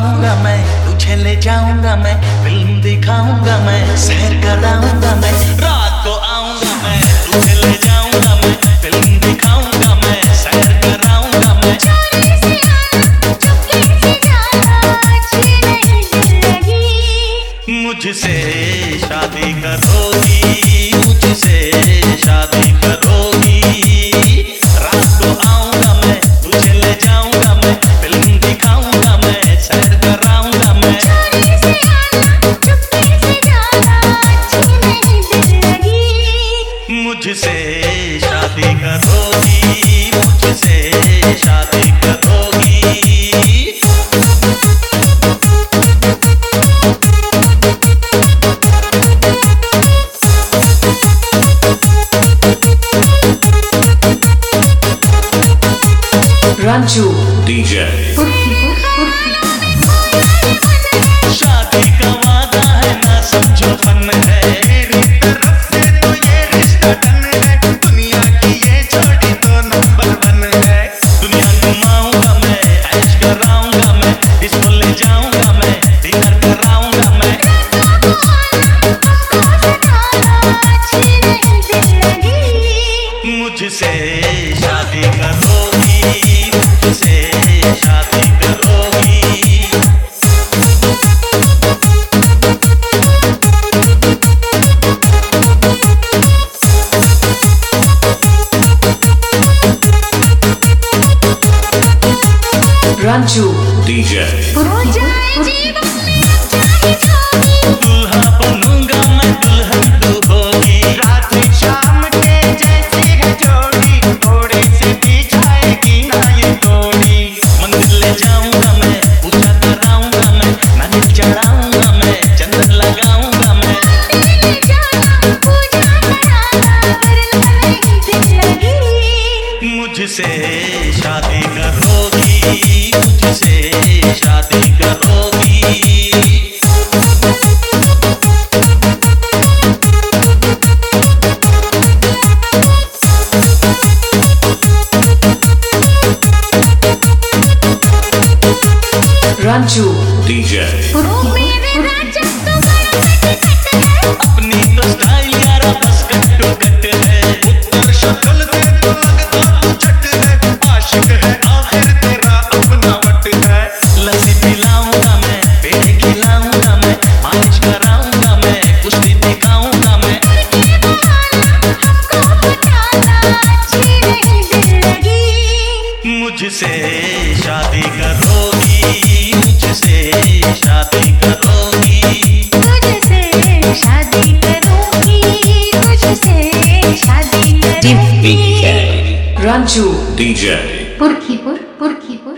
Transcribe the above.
आऊंगा मैं, तुझे ले जाऊंगा मैं, फिल्म दिखाऊंगा मैं, सैर कराऊंगा मैं, रात को आऊंगा मैं, तुझे ले जाऊंगा मैं, फिल्म दिखाऊंगा मैं, सैर कराऊंगा मैं। चोरी से आना, चुपके से जाना, अच्छी नहीं जिंदगी। मुझसे शादी करोगी, मुझसे शादी करोगी, रात को आऊंगा मैं, तुझे ले जाऊंगा मैं, फिल्म दिखाऊंगा मैं, सैर कराऊंगा मैं। चोरी से आना, चुपके से जाना, अच्छी नहीं जिंदगी। मुझसे शादी करोगी, मुझसे शादी करोगी। Ranju DJ. शादी का वादा है ना समझो फन है, मेरी तरफ से तो ये रिश्ता डन है, दुनिया की ये जोड़ी तो नंबर 1 है। दुनिया घुमाऊंगा मैं, ऐश कराऊंगा मैं, डिस्को ले जाऊंगा मैं, डिनर कराऊंगा मैं। रातों को आना, हमको सताना, अच्छी नहीं जिंदगी। मुझसे शादी करोगी, मुझसे शादी करोगी। Ranju DJ. हो जाए जीवन में चाहे जोगी, दूल्हा बनूंगा मैं, दुल्हन तू होगी, रात शाम के जैसी है जोड़ी, थोड़े से भी जाएगी ना ये थोड़ी। मंदिर ले जाऊंगा मैं, पूजा कराऊंगा मैं, नारियल चढ़ाऊंगा मैं, चंदन लगाऊंगा मैं। ले जाना, पूजा कराना, वरना नहीं जिंदगी। मुझसे शादी करोगी, मुझसे शादी करोगी। Ranju DJ. ओ मेरे राजा तुम्हारा सच है, अपनी तो स्टाइल यारा बस कट्टो कट है, उत्तर शक्ल से तो लगता तू झट है, आशिक है आखिर तेरा अपना वट है। लस्सी पिलाऊंगा मैं, पेड़ खिलाऊंगा मैं, मालिश कराऊंगा मैं, कुश्ती दिखाऊंगा मैं। ये बहाना हमको बताना, अच्छी नहीं जिंदगी। मुझसे शादी करोगी, मुझसे शादी करोगी। तुझसे शादी करूंगी, तुझसे शादी DK. करूंगी। Ranju DJ. पुरखीपुर